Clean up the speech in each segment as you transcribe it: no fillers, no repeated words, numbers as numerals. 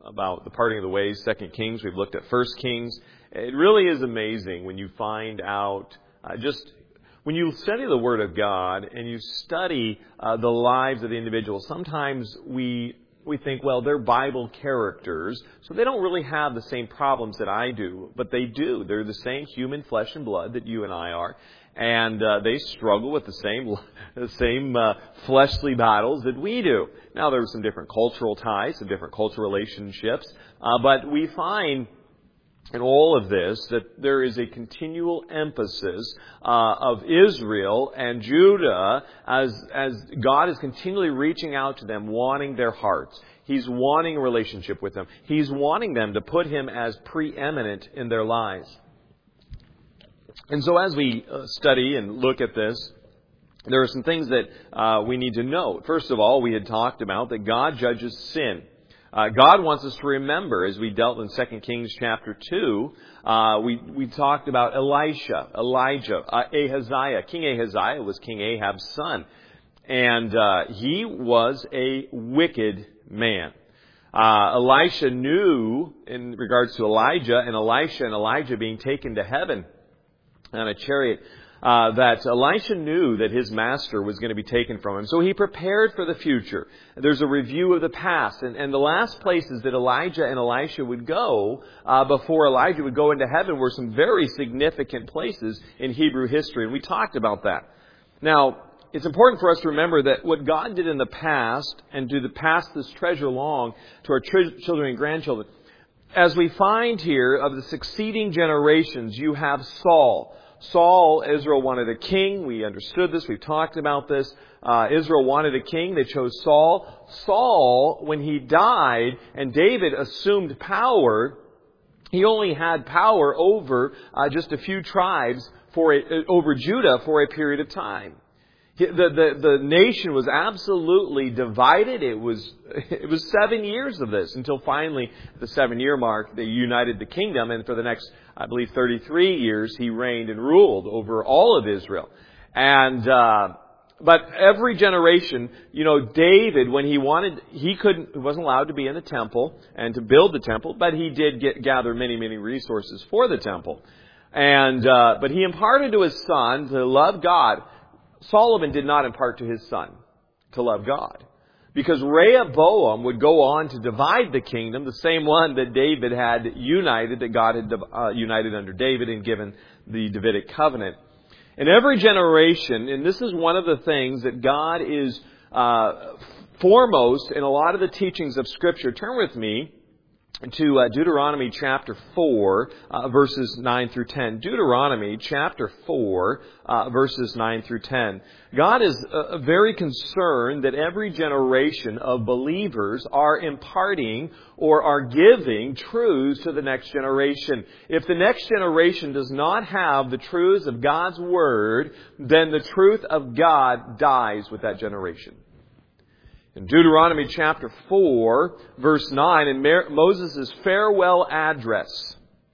about the parting of the ways, 2 Kings. We've looked at 1 Kings. It really is amazing when you find out, when you study the Word of God and you study the lives of the individuals. Sometimes we think, well, they're Bible characters, so they don't really have the same problems that I do. But they do. They're the same human flesh and blood that you and I are. And they struggle with the same fleshly battles that we do. Now, there are some different cultural ties, some different cultural relationships. But we find in all of this that there is a continual emphasis of Israel and Judah as God is continually reaching out to them, wanting their hearts. He's wanting a relationship with them. He's wanting them to put Him as preeminent in their lives. And so as we study and look at this, there are some things that we need to know. First of all, we had talked about that God judges sin. God wants us to remember, as we dealt in 2 Kings chapter 2, we talked about Elijah, Ahaziah. King Ahaziah was King Ahab's son. And he was a wicked man. Elisha knew, in regards to Elijah and Elijah being taken to heaven on a chariot, that Elisha knew that his master was going to be taken from him. So he prepared for the future. There's a review of the past. And the last places that Elijah and Elisha would go before Elijah would go into heaven were some very significant places in Hebrew history. And we talked about that. Now, it's important for us to remember that what God did in the past, and to pass this treasure along to our children and grandchildren, as we find here of the succeeding generations, you have Saul. Israel wanted a king. We understood this. We've talked about this. Israel wanted a king. They chose Saul. Saul, when he died and David assumed power, he only had power over just a few tribes over Judah for a period of time. The nation was absolutely divided. It was 7 years of this until finally the 7-year mark they united the kingdom, and for the next, I believe, 33 years he reigned and ruled over all of Israel. And but every generation, David, when he wasn't allowed to be in the temple and to build the temple, but he did gather many resources for the temple. And but he imparted to his son to love God. Solomon did not impart to his son to love God, because Rehoboam would go on to divide the kingdom, the same one that David had united, that God had united under David and given the Davidic covenant. In every generation, and this is one of the things that God is foremost in a lot of the teachings of Scripture. Turn with me to Deuteronomy chapter 4, verses 9 through 10. Deuteronomy chapter 4, verses 9 through 10. God is very concerned that every generation of believers are imparting or are giving truths to the next generation. If the next generation does not have the truths of God's Word, then the truth of God dies with that generation. In Deuteronomy chapter 4, verse 9, in Moses' farewell address,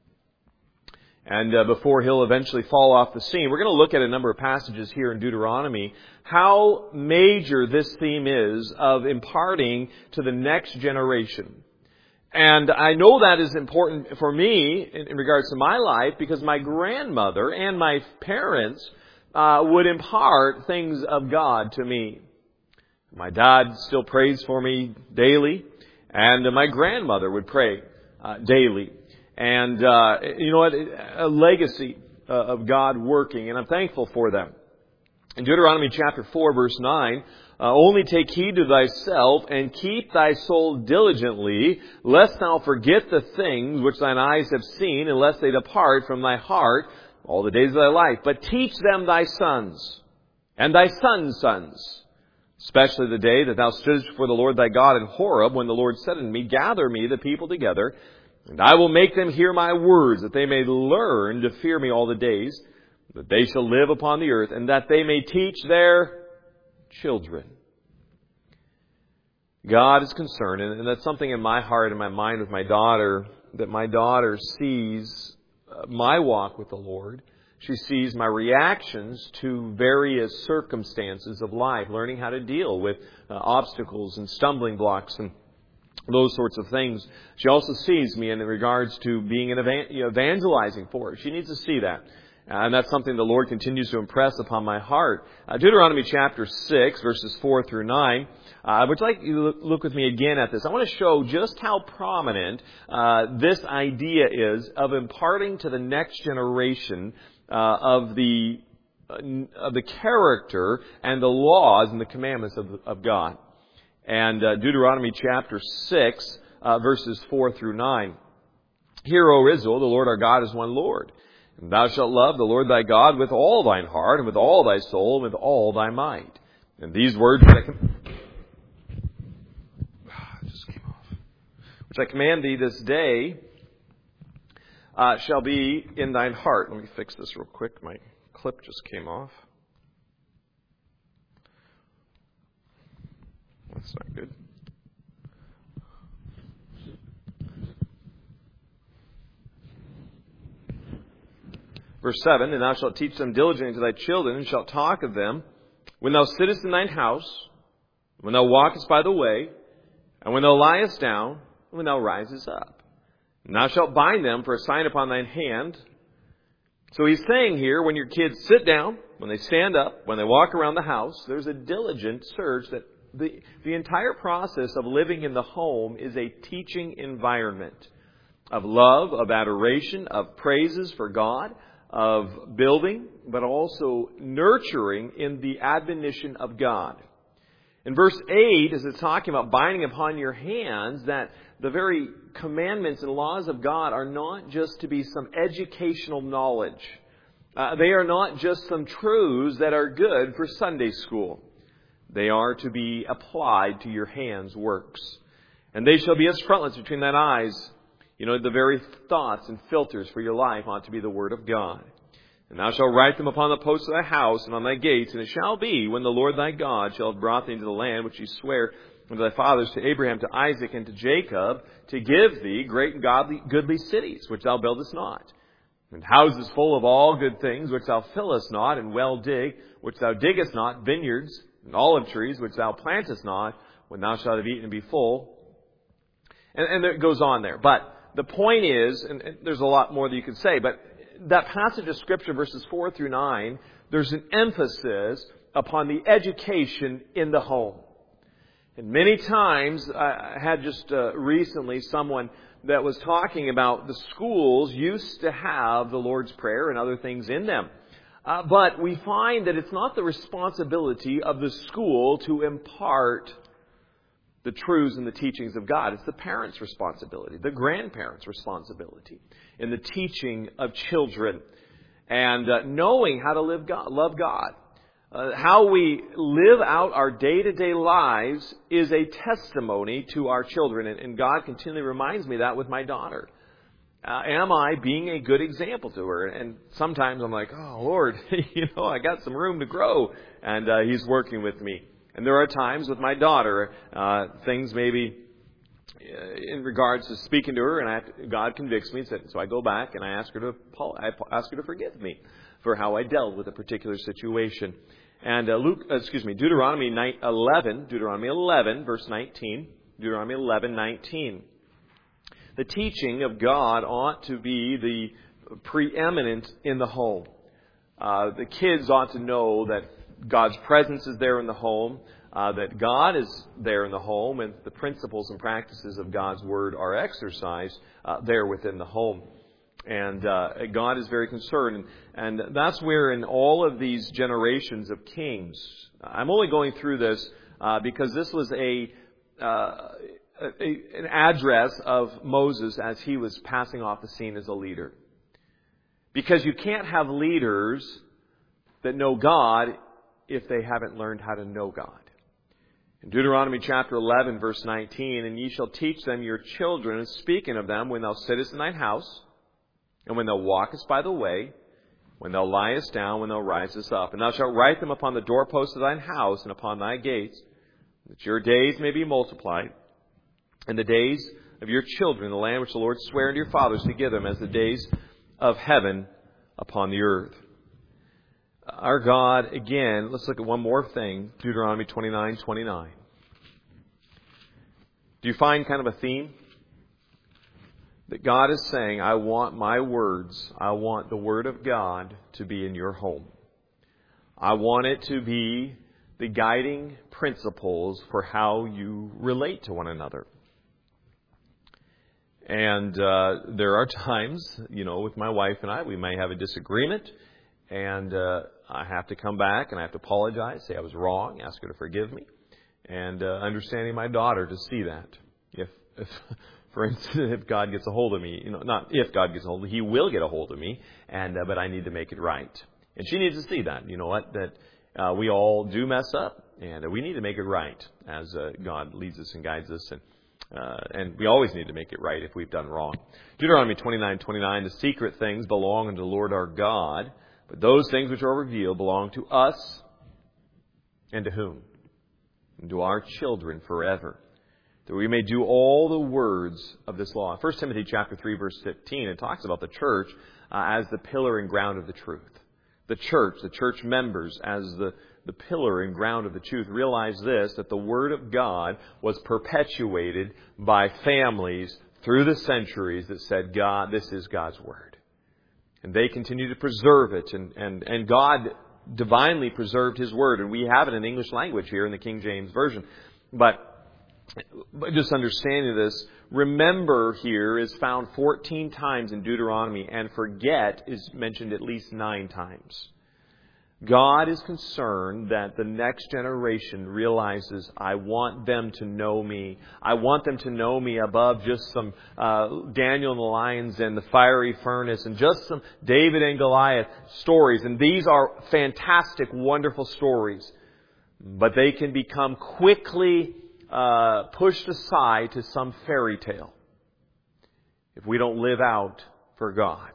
and before he'll eventually fall off the scene, we're going to look at a number of passages here in Deuteronomy, how major this theme is of imparting to the next generation. And I know that is important for me in regards to my life, because my grandmother and my parents would impart things of God to me. My dad still prays for me daily, and my grandmother would pray daily. And you know what? A legacy of God working, and I'm thankful for them. In Deuteronomy chapter 4, verse 9, only take heed to thyself, and keep thy soul diligently, lest thou forget the things which thine eyes have seen, and lest they depart from thy heart all the days of thy life. But teach them thy sons, and thy sons' sons, especially the day that thou stoodest before the Lord thy God in Horeb, when the Lord said unto me, gather me the people together, and I will make them hear my words, that they may learn to fear me all the days, that they shall live upon the earth, and that they may teach their children. God is concerned, and that's something in my heart and my mind with my daughter, that my daughter sees my walk with the Lord. She sees my reactions to various circumstances of life, learning how to deal with obstacles and stumbling blocks. And those sorts of things. She also sees me in regards to being an evangelizing for her. She needs to see that. And that's something the Lord continues to impress upon my heart. Deuteronomy chapter 6, verses 4 through 9. I would like you to look with me again at this. I want to show just how prominent this idea is of imparting to the next generation of the character and the laws and the commandments of God. And Deuteronomy chapter 6, verses 4 through 9. Hear, O Israel, the Lord our God is one Lord. And thou shalt love the Lord thy God with all thine heart, and with all thy soul, and with all thy might. And these words which I command thee this day shall be in thine heart. Let me fix this real quick. My clip just came off. That's not good. Verse 7, and thou shalt teach them diligently to thy children, and shalt talk of them when thou sittest in thine house, when thou walkest by the way, and when thou liest down, and when thou risest up. And thou shalt bind them for a sign upon thine hand. So he's saying here, when your kids sit down, when they stand up, when they walk around the house, there's a diligent search that the entire process of living in the home is a teaching environment of love, of adoration, of praises for God, of building, but also nurturing in the admonition of God. In verse 8, as it's talking about binding upon your hands, that the very commandments and laws of God are not just to be some educational knowledge. They are not just some truths that are good for Sunday school. They are to be applied to your hands' works. And they shall be as frontlets between thine eyes. You know, the very thoughts and filters for your life ought to be the Word of God. And thou shalt write them upon the posts of thy house and on thy gates. And it shall be, when the Lord thy God shall have brought thee into the land which he sware unto thy fathers, to Abraham, to Isaac, and to Jacob, to give thee great and goodly cities, which thou buildest not, and houses full of all good things, which thou fillest not, and well dig, which thou diggest not, vineyards and olive trees, which thou plantest not, when thou shalt have eaten and be full. And it goes on there. But the point is, and there's a lot more that you could say, but that passage of Scripture, verses 4 through 9, there's an emphasis upon the education in the home. And many times, I had just recently someone that was talking about the schools used to have the Lord's Prayer and other things in them. But we find that it's not the responsibility of the school to impart the truths and the teachings of God. It's the parents' responsibility, the grandparents' responsibility in the teaching of children and knowing how to love God. How we live out our day-to-day lives is a testimony to our children. And God continually reminds me that with my daughter. Am I being a good example to her? And sometimes I'm like, oh, Lord, I got some room to grow. And He's working with me. And there are times with my daughter, things maybe in regards to speaking to her, and God convicts me. So I go back and I ask her to forgive me for how I dealt with a particular situation. And Deuteronomy 11, verse 19. Deuteronomy 11:19. The teaching of God ought to be the preeminent in the home. The kids ought to know that God's presence is there in the home, that God is there in the home, and the principles and practices of God's Word are exercised there within the home. And God is very concerned. And that's where in all of these generations of kings, I'm only going through this because this was an address of Moses as he was passing off the scene as a leader. Because you can't have leaders that know God if they haven't learned how to know God. In Deuteronomy chapter 11, verse 19, and ye shall teach them your children, and speaking of them, when thou sittest in thine house, and when thou walkest by the way, when thou liest down, when thou risest up. And thou shalt write them upon the doorposts of thine house, and upon thy gates, that your days may be multiplied, and the days of your children, the land which the Lord sware unto your fathers to give them, as the days of heaven upon the earth. Our God, again, let's look at one more thing. Deuteronomy 29:29. Do you find kind of a theme? That God is saying, I want my words, I want the Word of God to be in your home. I want it to be the guiding principles for how you relate to one another. And there are times, with my wife and I, we may have a disagreement, and I have to come back and I have to apologize, say I was wrong, ask her to forgive me, and understanding my daughter to see that. If for instance, if God gets a hold of me, not if God gets a hold of me, He will get a hold of me, but I need to make it right. And she needs to see that, that we all do mess up, and we need to make it right as God leads us and guides us, and we always need to make it right if we've done wrong. Deuteronomy 29:29, the secret things belong unto the Lord our God, but those things which are revealed belong to us, and to whom? And to our children forever, that we may do all the words of this law. 1 Timothy chapter 3, verse 15, it talks about the church as the pillar and ground of the truth. The church members as the pillar and ground of the truth. Realize this, that the Word of God was perpetuated by families through the centuries that said, God, this is God's Word. And they continue to preserve it. And God divinely preserved His Word. And we have it in English language here in the King James Version. But just understanding this, remember here is found 14 times in Deuteronomy, and forget is mentioned at least 9 times. God is concerned that the next generation realizes, I want them to know me. I want them to know me above just some Daniel and the lions and the fiery furnace and just some David and Goliath stories. And these are fantastic, wonderful stories. But they can become quickly pushed aside to some fairy tale if we don't live out for God.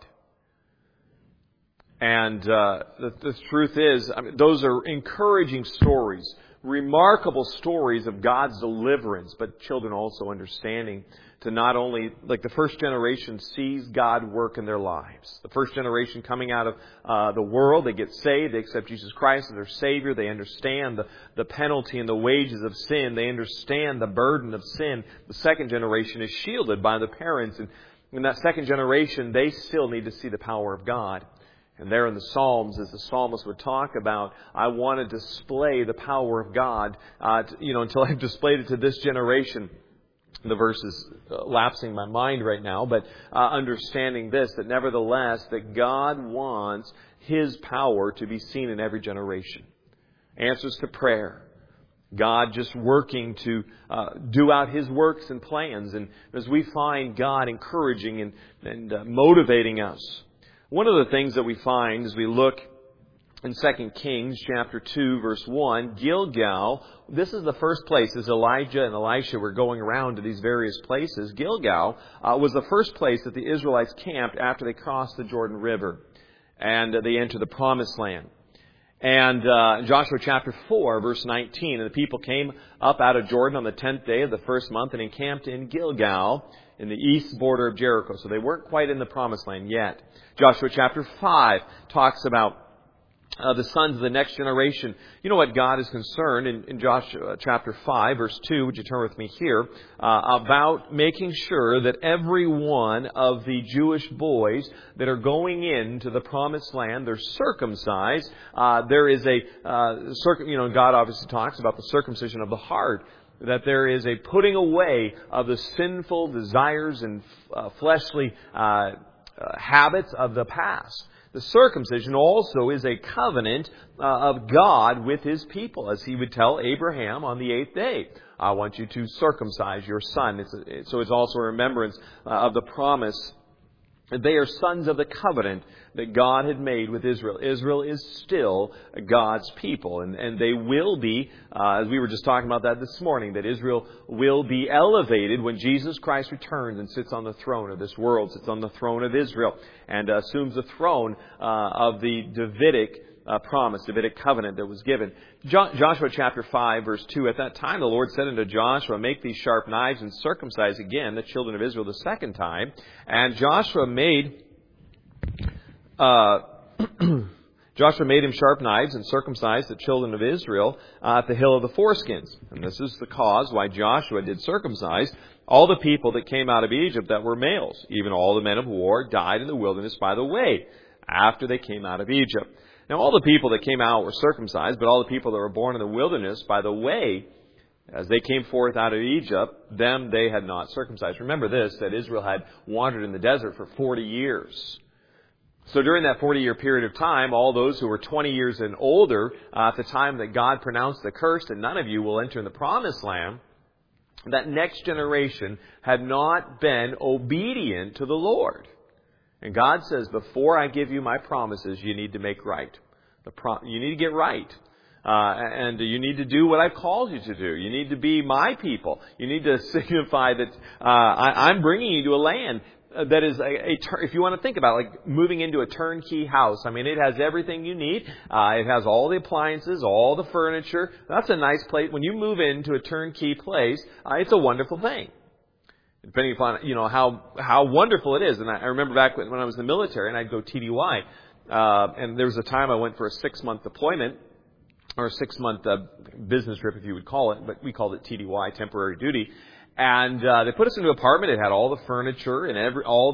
And the truth is, those are encouraging stories, remarkable stories of God's deliverance, but children also understanding to not only, like the first generation sees God work in their lives. The first generation coming out of the world, they get saved, they accept Jesus Christ as their Savior, they understand the penalty and the wages of sin, they understand the burden of sin. The second generation is shielded by the parents, and in that second generation, they still need to see the power of God. And there in the Psalms, as the psalmist would talk about, I want to display the power of God, until I've displayed it to this generation. The verse is lapsing my mind right now, but understanding this, that nevertheless, that God wants His power to be seen in every generation. Answers to prayer. God just working to do out His works and plans. And as we find God encouraging and motivating us. One of the things that we find as we look in 2 Kings chapter 2, verse 1, Gilgal, this is the first place as Elijah and Elisha were going around to these various places. Gilgal was the first place that the Israelites camped after they crossed the Jordan River and they entered the Promised Land. And Joshua chapter 4, verse 19, and the people came up out of Jordan on the 10th day of the first month and encamped in Gilgal in the east border of Jericho. So they weren't quite in the Promised Land yet. Joshua chapter 5 talks about the sons of the next generation. You know what God is concerned in Joshua chapter 5, verse 2, would you turn with me here, about making sure that every one of the Jewish boys that are going into the Promised Land, they're circumcised. There is God obviously talks about the circumcision of the heart, that there is a putting away of the sinful desires and fleshly habits of the past. The circumcision also is a covenant of God with His people, as He would tell Abraham on the 8th day. I want you to circumcise your son. So it's also a remembrance of the promise. They are sons of the covenant that God had made with Israel. Israel is still God's people. And they will be, as we were just talking about that this morning, that Israel will be elevated when Jesus Christ returns and sits on the throne of this world, sits on the throne of Israel, and assumes the throne of the Davidic promise, Davidic covenant that was given. Joshua chapter 5, verse 2, at that time the Lord said unto Joshua, make these sharp knives and circumcise again the children of Israel the second time. And Joshua made Joshua made him sharp knives and circumcised the children of Israel at the hill of the foreskins. And this is the cause why Joshua did circumcise all the people that came out of Egypt that were males. Even all the men of war died in the wilderness by the way, after they came out of Egypt. Now all the people that came out were circumcised, but all the people that were born in the wilderness by the way, as they came forth out of Egypt, them they had not circumcised. Remember this, that Israel had wandered in the desert for 40 years. So during that 40-year period of time, all those who were 20 years and older, at the time that God pronounced the curse that none of you will enter in the promised land, that next generation had not been obedient to the Lord. And God says, before I give you my promises, you need to make right. You need to get right. And you need to do what I've called you to do. You need to be my people. You need to signify that I'm bringing you to a land that is if you want to think about it, like moving into a turnkey house. I mean, it has everything you need. It has all the appliances, all the furniture. That's a nice place. When you move into a turnkey place, it's a wonderful thing. Depending upon, how wonderful it is. And I remember back when I was in the military and I'd go TDY. And there was a time I went for a 6-month deployment, or a 6-month business trip, if you would call it, but we called it TDY, temporary duty. And they put us into an apartment. It had all the furniture and all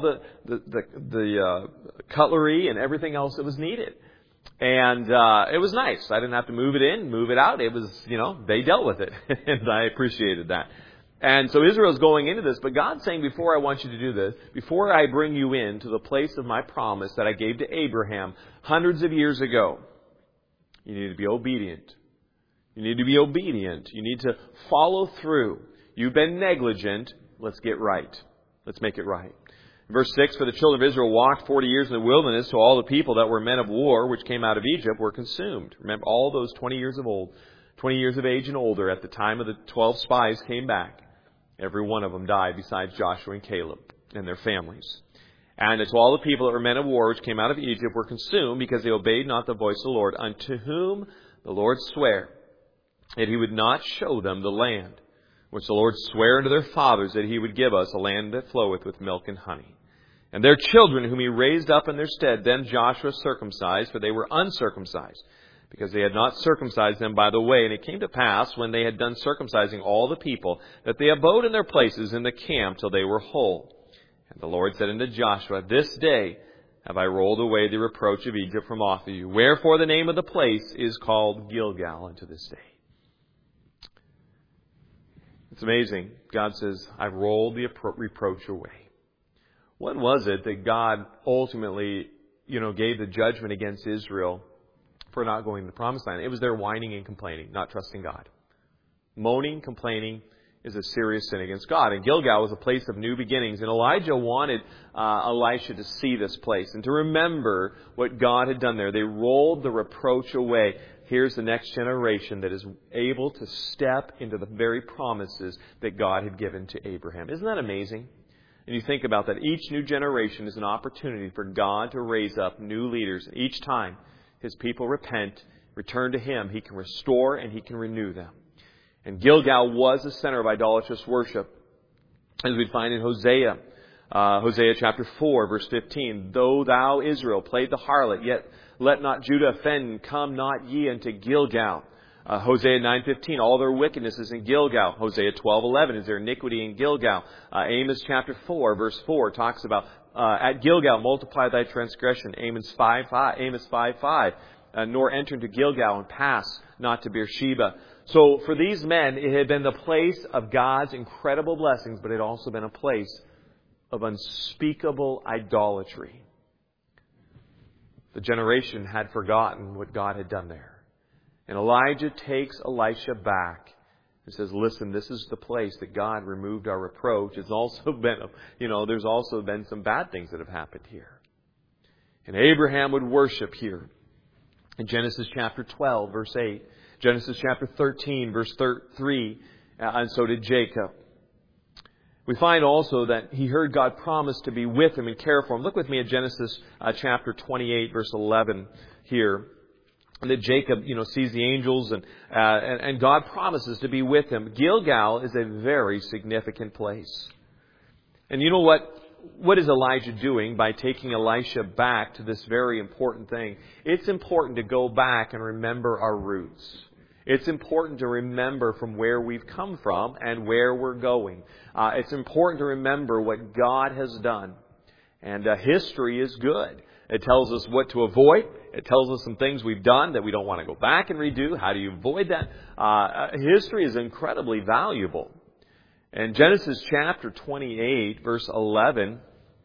the cutlery and everything else that was needed. And it was nice. I didn't have to move it in, move it out. It was, they dealt with it, and I appreciated that. And so Israel's going into this, but God's saying, before I want you to do this, before I bring you into the place of my promise that I gave to Abraham hundreds of years ago, you need to be obedient. You need to be obedient. You need to follow through. You've been negligent. Let's get right. Let's make it right. Verse 6, for the children of Israel walked 40 years in the wilderness, so all the people that were men of war, which came out of Egypt, were consumed. Remember, all those 20 years of age and older, at the time of the 12 spies came back. Every one of them died besides Joshua and Caleb and their families. And it's all the people that were men of war, which came out of Egypt, were consumed because they obeyed not the voice of the Lord, unto whom the Lord sware that he would not show them the land, which the Lord sware unto their fathers that he would give us, a land that floweth with milk and honey. And their children, whom he raised up in their stead, them Joshua circumcised, for they were uncircumcised, because they had not circumcised them by the way. And it came to pass, when they had done circumcising all the people, that they abode in their places in the camp till they were whole. And the Lord said unto Joshua, this day have I rolled away the reproach of Egypt from off of you. Wherefore the name of the place is called Gilgal unto this day. It's amazing. God says, I've rolled the reproach away. When was it that God ultimately, gave the judgment against Israel for not going to the promised land? It was their whining and complaining, not trusting God. Moaning, complaining is a serious sin against God. And Gilgal was a place of new beginnings. And Elijah wanted Elisha to see this place and to remember what God had done there. They rolled the reproach away. Here's the next generation that is able to step into the very promises that God had given to Abraham. Isn't that amazing? And you think about that. Each new generation is an opportunity for God to raise up new leaders. And each time His people repent, return to Him, He can restore and He can renew them. And Gilgal was the center of idolatrous worship, as we find in Hosea. Hosea chapter 4, verse 15. Though thou, Israel, played the harlot, yet let not Judah offend, come not ye unto Gilgal. Hosea 9:15, all their wickedness is in Gilgal. Hosea 12:11, is there iniquity in Gilgal? Amos chapter 4, verse 4, talks about at Gilgal multiply thy transgression. Amos 5:5, nor enter into Gilgal and pass not to Beersheba. So for these men, it had been the place of God's incredible blessings, but it had also been a place of unspeakable idolatry. The generation had forgotten what God had done there. And Elijah takes Elisha back and says, listen, this is the place that God removed our reproach. It's also been, there's also been some bad things that have happened here. And Abraham would worship here. In Genesis chapter 12, verse 8. Genesis chapter 13, verse 3. And so did Jacob. We find also that he heard God promise to be with him and care for him. Look with me at Genesis chapter 28, verse 11 here. And that Jacob, sees the angels and God promises to be with him. Gilgal is a very significant place. And you know what? what is Elijah doing by taking Elisha back to this very important thing? It's important to go back and remember our roots. It's important to remember from where we've come from and where we're going. It's important to remember what God has done. And history is good. It tells us what to avoid. It tells us some things we've done that we don't want to go back and redo. How do you avoid that? History is incredibly valuable. In Genesis chapter 28, verse 11,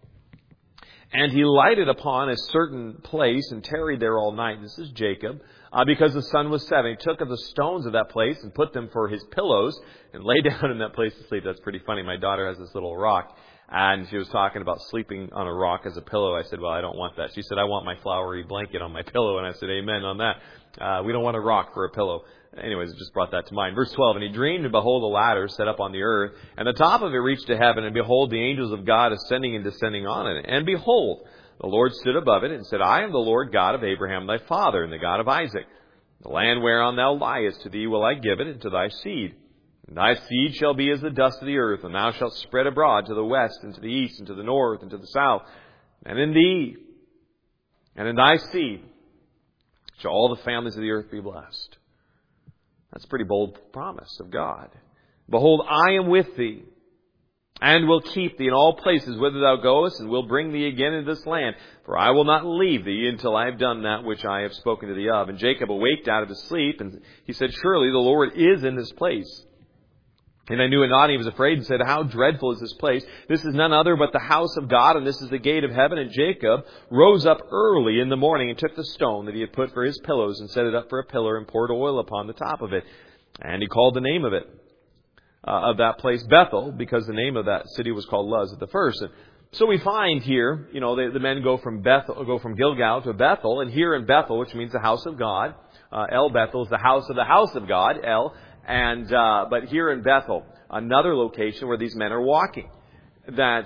and he lighted upon a certain place and tarried there all night. This is Jacob, because the sun was setting. He took of the stones of that place and put them for his pillows and lay down in that place to sleep. That's pretty funny. My daughter has this little rock, and she was talking about sleeping on a rock as a pillow. I said, well, I don't want that. She said, I want my flowery blanket on my pillow. And I said, amen on that. We don't want a rock for a pillow. Anyways, it just brought that to mind. Verse 12, and he dreamed, and behold, a ladder set up on the earth, and the top of it reached to heaven, and behold, the angels of God ascending and descending on it. And behold, the Lord stood above it, and said, I am the Lord God of Abraham thy father, and the God of Isaac. The land whereon thou liest, to thee will I give it, and to thy seed. And thy seed shall be as the dust of the earth, and thou shalt spread abroad to the west, and to the east, and to the north, and to the south. And in thee, and in thy seed, shall all the families of the earth be blessed. That's a pretty bold promise of God. Behold, I am with thee, and will keep thee in all places whither thou goest, and will bring thee again into this land. For I will not leave thee until I have done that which I have spoken to thee of. And Jacob awaked out of his sleep, and he said, surely the Lord is in this place. And I knew it not, and he was afraid, and said, how dreadful is this place? This is none other but the house of God, and this is the gate of heaven. And Jacob rose up early in the morning, and took the stone that he had put for his pillows, and set it up for a pillar, and poured oil upon the top of it. And he called the name of it, of that place, Bethel, because the name of that city was called Luz at the first. And so we find here, the men go from Gilgal to Bethel, and here in Bethel, which means the house of God, El Bethel is the house of God, El. And but here in Bethel, another location where these men are walking, that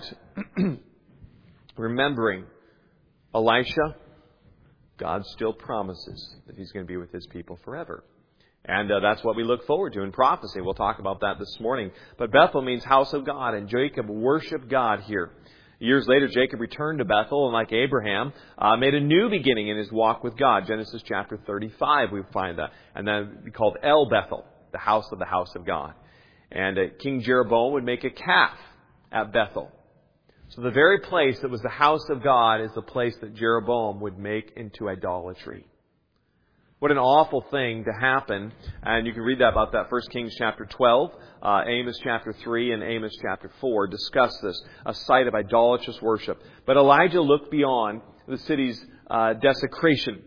remembering Elisha, God still promises that he's going to be with his people forever. And that's what we look forward to in prophecy. We'll talk about that this morning. But Bethel means house of God, and Jacob worshiped God here. Years later, Jacob returned to Bethel, and like Abraham, made a new beginning in his walk with God. Genesis chapter 35, we find that. And then called El Bethel, the house of God. And King Jeroboam would make a calf at Bethel. So the very place that was the house of God is the place that Jeroboam would make into idolatry. What an awful thing to happen. And you can read that about that. 1 Kings chapter 12, Amos chapter 3, and Amos chapter 4 discuss this, a site of idolatrous worship. But Elijah looked beyond the city's desecration.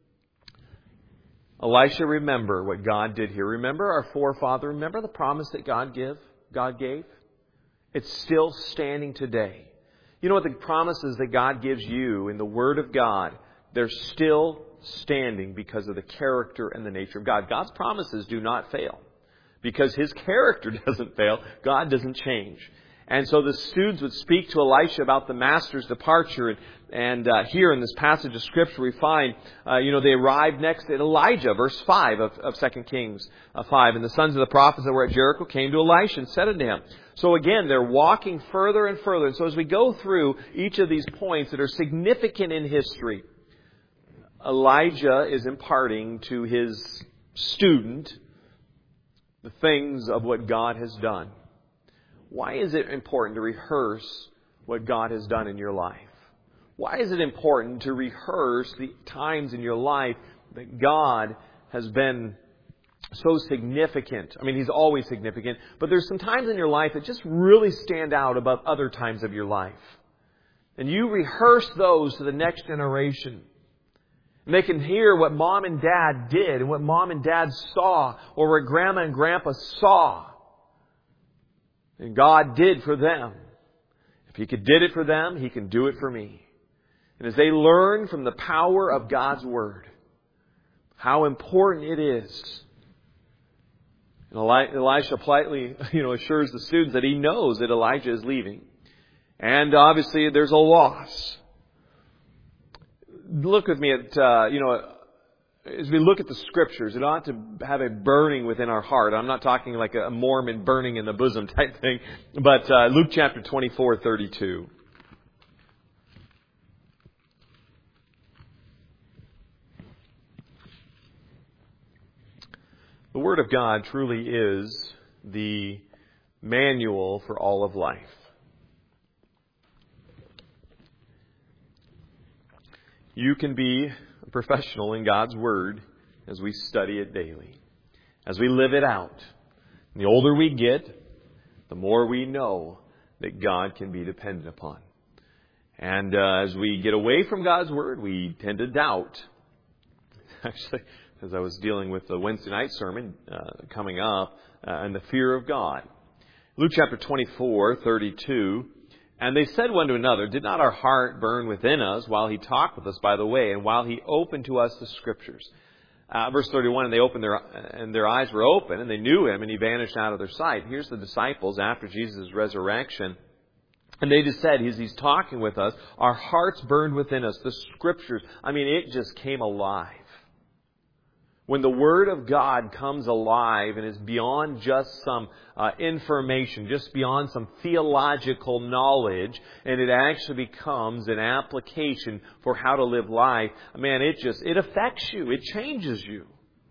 Elisha, remember what God did here. Remember our forefather. Remember the promise that God gave? It's still standing today. You know what the promises that God gives you in the Word of God, they're still standing because of the character and the nature of God. God's promises do not fail. Because His character doesn't fail, God doesn't change. And so the students would speak to Elisha about the master's departure. And here in this passage of Scripture we find, they arrived next at Elijah, verse 5 of 2 Kings 5. And the sons of the prophets that were at Jericho came to Elisha and said unto him. So again, they're walking further and further. And so as we go through each of these points that are significant in history, Elijah is imparting to his student the things of what God has done. Why is it important to rehearse what God has done in your life? Why is it important to rehearse the times in your life that God has been so significant? I mean, He's always significant, but there's some times in your life that just really stand out above other times of your life. And you rehearse those to the next generation. And they can hear what mom and dad did and what mom and dad saw, or what grandma and grandpa saw. And God did for them. If He did it for them, He can do it for me. And as they learn from the power of God's Word, how important it is. And Elisha politely, assures the students that he knows that Elijah is leaving. And obviously there's a loss. Look with me at, as we look at the Scriptures, it ought to have a burning within our heart. I'm not talking like a Mormon burning in the bosom type thing, but Luke chapter 24:32. The Word of God truly is the manual for all of life. You can be a professional in God's Word as we study it daily, as we live it out. And the older we get, the more we know that God can be depended upon. And as we get away from God's Word, we tend to doubt. Actually, as I was dealing with the Wednesday night sermon coming up, and the fear of God. Luke chapter 24:32, and they said one to another, "Did not our heart burn within us while he talked with us by the way, and while he opened to us the Scriptures?" Verse 31, and they opened their eyes were open, and they knew him, and he vanished out of their sight. Here's the disciples after Jesus' resurrection. And they just said, as he's talking with us, our hearts burned within us, the Scriptures. I mean, it just came alive. When the Word of God comes alive and is beyond just some information, just beyond some theological knowledge, and it actually becomes an application for how to live life, man, it affects you. It changes you.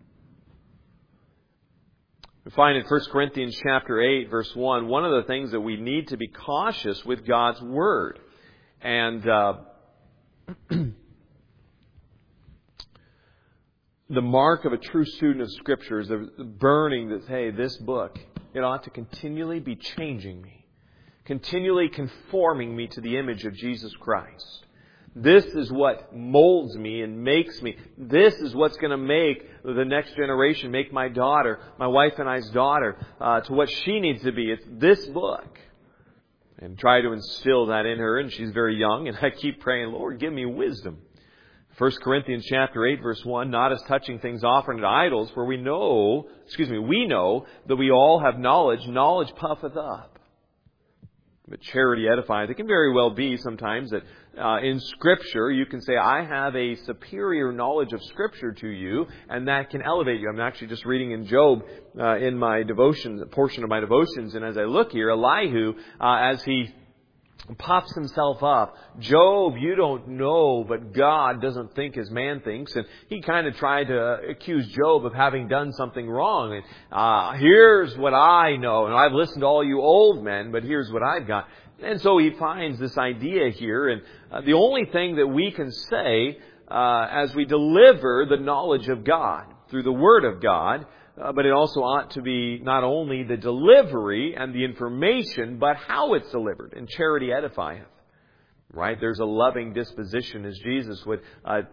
We find in 1 Corinthians chapter 8, verse 1, one of the things that we need to be cautious with God's Word. And the mark of a true student of Scripture is the burning that, hey, this book, it ought to continually be changing me, continually conforming me to the image of Jesus Christ. This is what molds me and makes me. This is what's going to make the next generation, make my daughter, my wife and I's daughter, to what she needs to be. It's this book. And try to instill that in her, and she's very young, and I keep praying, Lord, give me wisdom. 1 Corinthians chapter 8, verse 1, not as touching things offered to idols, for we know that we all have knowledge. Knowledge puffeth up, but charity edifieth. It can very well be sometimes that in Scripture you can say, I have a superior knowledge of Scripture to you, and that can elevate you. I'm actually just reading in Job in my devotions, a portion of my devotions, and as I look here, Elihu, as he puffs himself up. Job, you don't know, but God doesn't think as man thinks. And he kind of tried to accuse Job of having done something wrong. And here's what I know. And I've listened to all you old men, but here's what I've got. And so he finds this idea here. And the only thing that we can say as we deliver the knowledge of God through the Word of God, but it also ought to be not only the delivery and the information, but how it's delivered. And charity edifieth. Right? There's a loving disposition as Jesus would,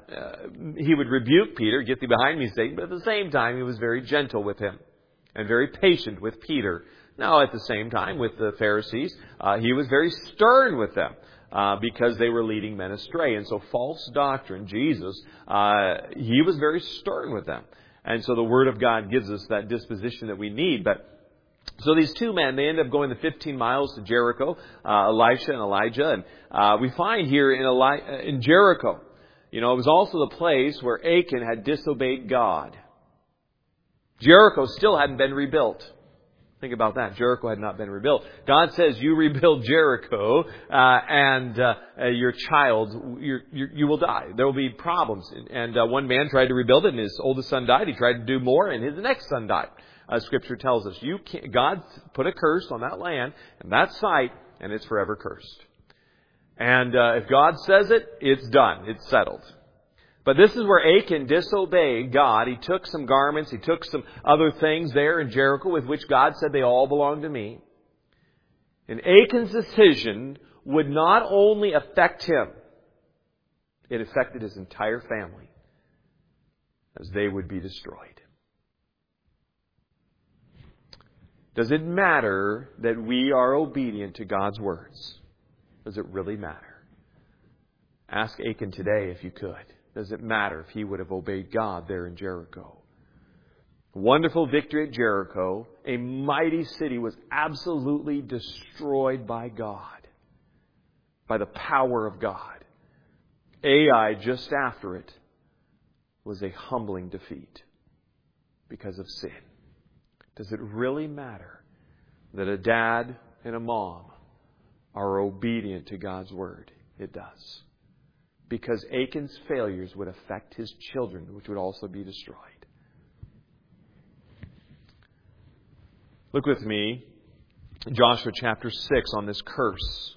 he would rebuke Peter, get thee behind me, Satan, but at the same time he was very gentle with him and very patient with Peter. Now at the same time with the Pharisees, he was very stern with them. Because they were leading men astray. And so false doctrine, Jesus, he was very stern with them. And so the Word of God gives us that disposition that we need. But so these two men, they end up going the 15 miles to Jericho, Elisha and Elijah. And we find here in Jericho, it was also the place where Achan had disobeyed God. Jericho still hadn't been rebuilt. Think about that. Jericho had not been rebuilt. God says, you rebuild Jericho, and your child, you will die. There will be problems. And one man tried to rebuild it, and his oldest son died. He tried to do more, and his next son died. Scripture tells us, God put a curse on that land and that site, and it's forever cursed. And if God says it, it's done. It's settled. But this is where Achan disobeyed God. He took some garments. He took some other things there in Jericho with which God said they all belong to me. And Achan's decision would not only affect him, it affected his entire family as they would be destroyed. Does it matter that we are obedient to God's words? Does it really matter? Ask Achan today if you could. Does it matter if he would have obeyed God there in Jericho? Wonderful victory at Jericho. A mighty city was absolutely destroyed by God, by the power of God. Ai, just after it, was a humbling defeat because of sin. Does it really matter that a dad and a mom are obedient to God's Word? It does. Because Achan's failures would affect his children, which would also be destroyed. Look with me, Joshua chapter 6, on this curse.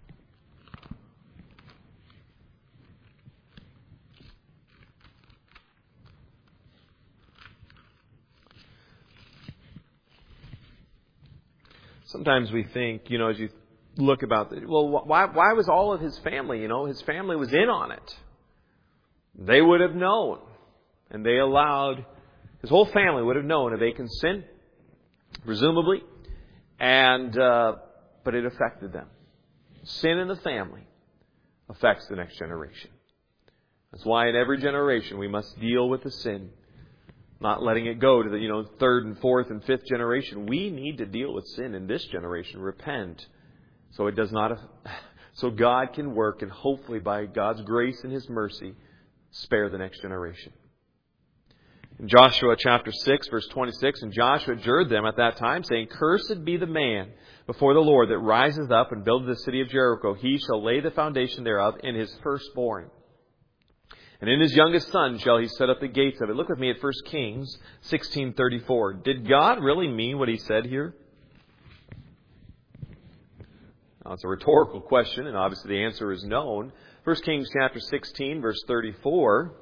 Sometimes we think, as you look about it, why was all of his family, his family was in on it. They would have known. And they allowed, his whole family would have known of Achan's sin, presumably. But it affected them. Sin in the family affects the next generation. That's why in every generation we must deal with the sin. Not letting it go to the, third and fourth and fifth generation. We need to deal with sin in this generation. Repent. So it does not, so God can work and hopefully by God's grace and His mercy spare the next generation. In Joshua chapter 6 verse 26, and Joshua adjured them at that time, saying, Cursed be the man before the Lord that riseth up and buildeth the city of Jericho. He shall lay the foundation thereof in his firstborn. And in his youngest son shall he set up the gates of it. Look with me at 1 Kings 16:34. Did God really mean what He said here? Now, it's a rhetorical question, and obviously the answer is known. 1 Kings chapter 16, verse 34.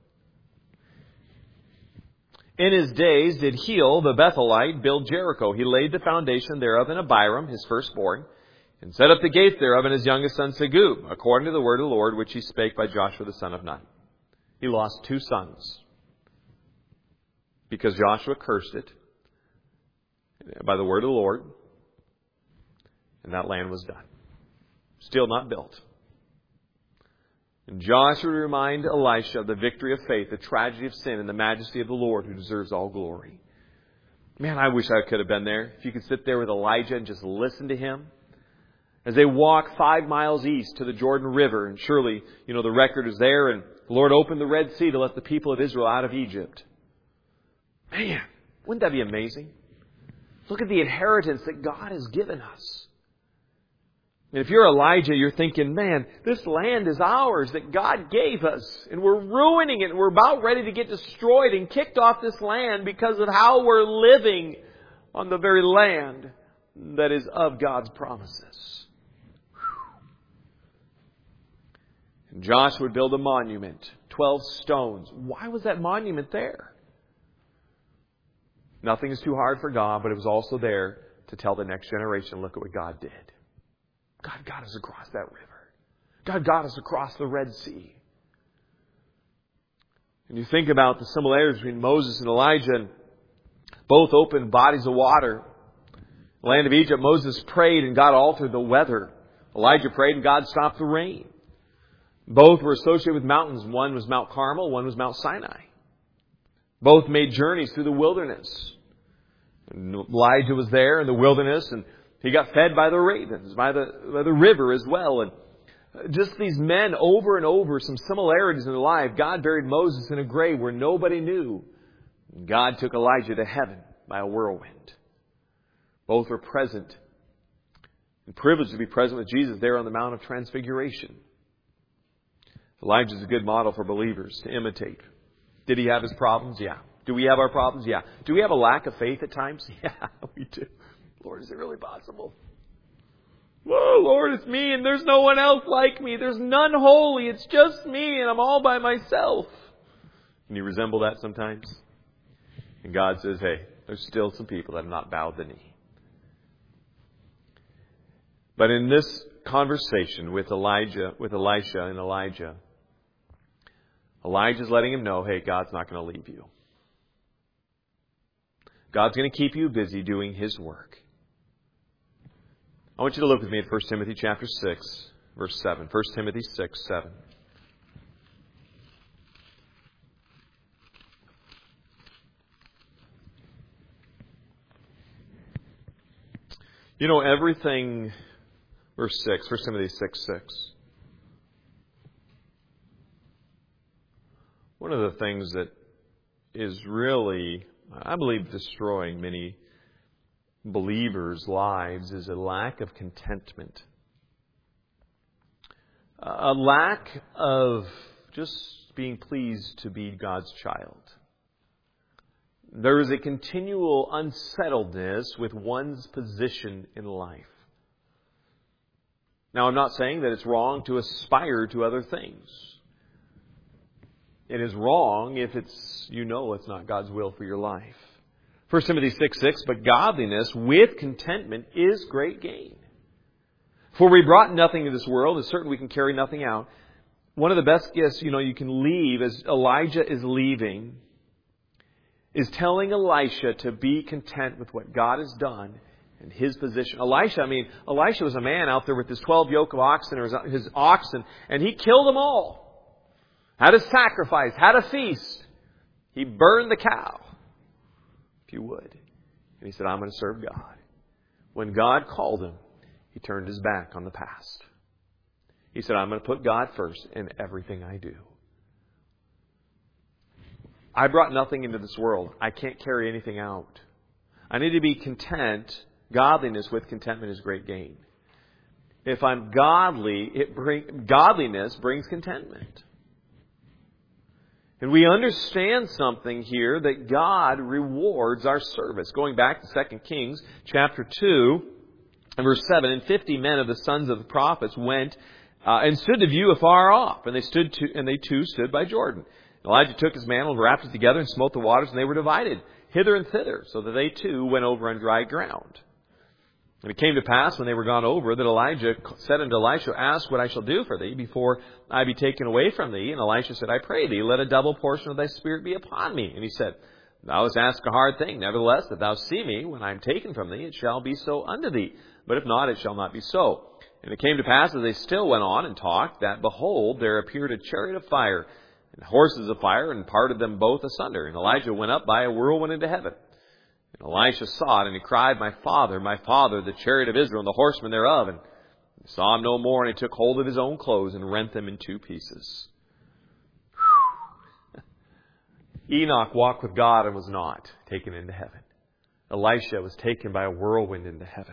In his days did Heel the Bethelite build Jericho. He laid the foundation thereof in Abiram, his firstborn, and set up the gates thereof in his youngest son Segub, according to the word of the Lord, which he spake by Joshua the son of Nun. He lost 2 sons because Joshua cursed it by the word of the Lord, and that land was done. Still not built. And Joshua would remind Elisha of the victory of faith, the tragedy of sin, and the majesty of the Lord who deserves all glory. Man, I wish I could have been there. If you could sit there with Elijah and just listen to him. As they walk 5 miles east to the Jordan River, and surely, the record is there, and the Lord opened the Red Sea to let the people of Israel out of Egypt. Man, wouldn't that be amazing? Look at the inheritance that God has given us. And if you're Elijah, you're thinking, man, this land is ours that God gave us, and we're ruining it, and we're about ready to get destroyed and kicked off this land because of how we're living on the very land that is of God's promises. And Joshua would build a monument, 12 stones. Why was that monument there? Nothing is too hard for God, but it was also there to tell the next generation, look at what God did. God got us across that river. God got us across the Red Sea. And you think about the similarities between Moses and Elijah, and both opened bodies of water. The land of Egypt, Moses prayed and God altered the weather. Elijah prayed and God stopped the rain. Both were associated with mountains. One was Mount Carmel, one was Mount Sinai. Both made journeys through the wilderness. And Elijah was there in the wilderness, and he got fed by the ravens, by the river as well. And just these men over and over, some similarities in their life. God buried Moses in a grave where nobody knew. God took Elijah to heaven by a whirlwind. Both were present and privileged to be present with Jesus there on the Mount of Transfiguration. Elijah is a good model for believers to imitate. Did he have his problems? Yeah. Do we have our problems? Yeah. Do we have a lack of faith at times? Yeah, we do. Lord, is it really possible? Whoa, Lord, it's me and there's no one else like me. There's none holy. It's just me and I'm all by myself. Can you resemble that sometimes? And God says, hey, there's still some people that have not bowed the knee. But in this conversation with Elisha and Elijah, Elijah's letting him know, hey, God's not going to leave you. God's going to keep you busy doing His work. I want you to look with me at 1 Timothy chapter 6, verse 7. 1 Timothy 6, 7. Everything, verse 6, 1 Timothy 6, 6. One of the things that is really, I believe, destroying many believers' lives is a lack of contentment. A lack of just being pleased to be God's child. There is a continual unsettledness with one's position in life. Now, I'm not saying that it's wrong to aspire to other things. It is wrong if it's not God's will for your life. 1 Timothy 6:6, but godliness with contentment is great gain. For we brought nothing into this world, and certainly we can carry nothing out. One of the best gifts, you can leave as Elijah is leaving, is telling Elisha to be content with what God has done in his position. Elisha was a man out there with his 12 yoke of oxen, or his oxen, and he killed them all. Had a sacrifice, had a feast. He burned the cow, if you would. And he said, I'm going to serve God. When God called him, he turned his back on the past. He said, I'm going to put God first in everything I do. I brought nothing into this world. I can't carry anything out. I need to be content. Godliness with contentment is great gain. If I'm godly, godliness brings contentment. And we understand something here, that God rewards our service. Going back to 2 Kings chapter 2 and verse 7, and 50 men of the sons of the prophets went and stood to view afar off, and they too stood by Jordan. Elijah took his mantle and wrapped it together and smote the waters, and they were divided hither and thither, so that they too went over on dry ground. And it came to pass, when they were gone over, that Elijah said unto Elisha, ask what I shall do for thee before I be taken away from thee. And Elisha said, I pray thee, let a double portion of thy spirit be upon me. And he said, thou hast asked a hard thing. Nevertheless, that thou see me when I am taken from thee, it shall be so unto thee. But if not, it shall not be so. And it came to pass, as they still went on and talked, that behold, there appeared a chariot of fire and horses of fire, and parted them both asunder. And Elijah went up by a whirlwind into heaven. And Elisha saw it, and he cried, my father, the chariot of Israel, and the horsemen thereof. And he saw him no more, and he took hold of his own clothes and rent them in 2 pieces. Enoch walked with God and was not taken into heaven. Elisha was taken by a whirlwind into heaven.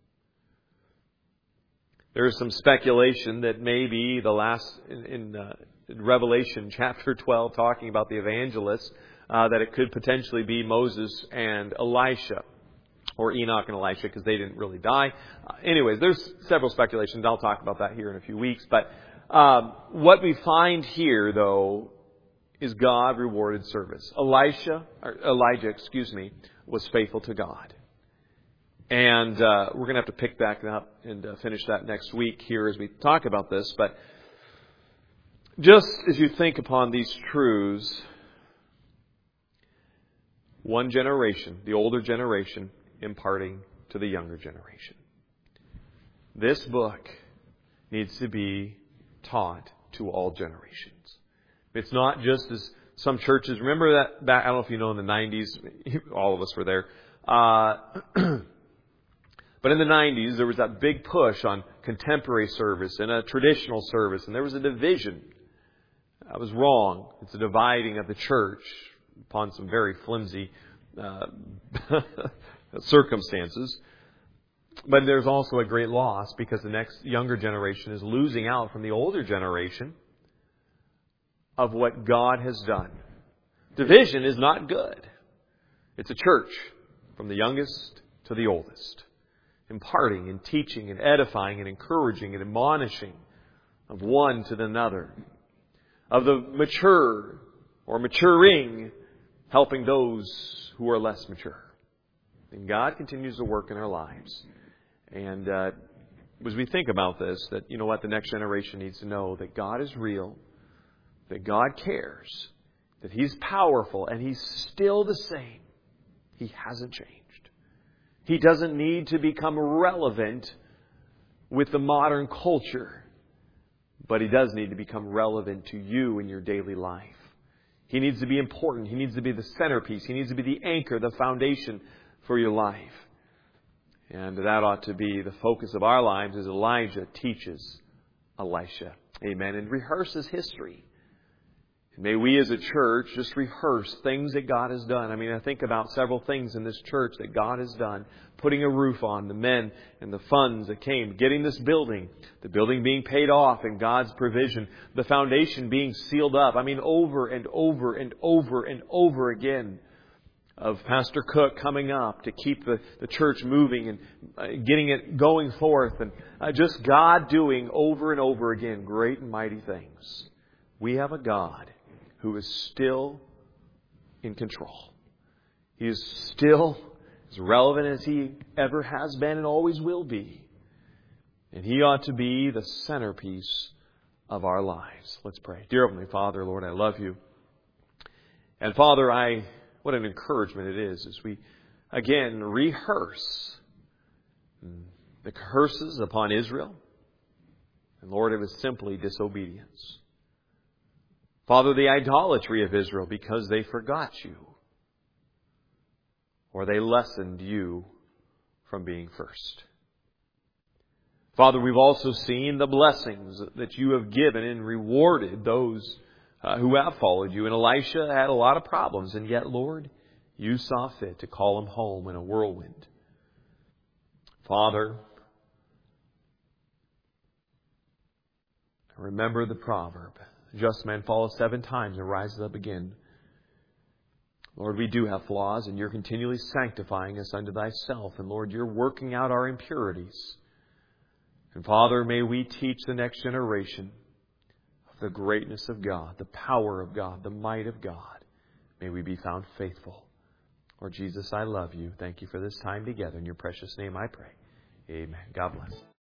There is some speculation that maybe the last, in Revelation chapter 12, talking about the evangelists, that it could potentially be Moses and Elisha, or Enoch and Elisha, because they didn't really die. Anyways, there's several speculations. I'll talk about that here in a few weeks. But what we find here, though, is God rewarded service. Elijah, was faithful to God. And we're going to have to pick back up and finish that next week here as we talk about this. But just as you think upon these truths, one generation, the older generation, imparting to the younger generation. This book needs to be taught to all generations. It's not just as some churches, remember that back, I don't know if you know, in the 90s, all of us were there, but in the 90s there was that big push on contemporary service and a traditional service, and there was a division. That was wrong. It's a dividing of the church upon some very flimsy circumstances. But there's also a great loss, because the next younger generation is losing out from the older generation of what God has done. Division is not good. It's a church from the youngest to the oldest, imparting and teaching and edifying and encouraging and admonishing of one to another, of the mature or maturing, helping those who are less mature. And God continues to work in our lives. And as we think about this, that, you know what, the next generation needs to know that God is real, that God cares, that He's powerful, and He's still the same. He hasn't changed. He doesn't need to become relevant with the modern culture, but He does need to become relevant to you in your daily life. He needs to be important. He needs to be the centerpiece. He needs to be the anchor, the foundation for your life. And that ought to be the focus of our lives as Elijah teaches Elisha. Amen. And rehearses history. And may we as a church just rehearse things that God has done. I mean, I think about several things in this church that God has done. Putting a roof on, the men and the funds that came, getting this building, the building being paid off in God's provision, the foundation being sealed up. I mean, over and over and over and over again. of Pastor Cook coming up to keep the church moving and getting it going forth, and just God doing over and over again great and mighty things. We have a God who is still in control. He is still as relevant as He ever has been and always will be. And He ought to be the centerpiece of our lives. Let's pray. Dear Heavenly Father, Lord, I love You. And Father, what an encouragement it is as we again rehearse the curses upon Israel. And Lord, it was simply disobedience. Father, the idolatry of Israel because they forgot You, or they lessened You from being first. Father, we've also seen the blessings that You have given and rewarded those who have followed You. And Elisha had a lot of problems, and yet, Lord, You saw fit to call him home in a whirlwind. Father, remember the proverb, "A just man falleth 7 times and rises up again." Lord, we do have flaws, and You're continually sanctifying us unto Thyself. And Lord, You're working out our impurities. And Father, may we teach the next generation of the greatness of God, the power of God, the might of God. May we be found faithful. Lord Jesus, I love You. Thank You for this time together. In Your precious name I pray. Amen. God bless.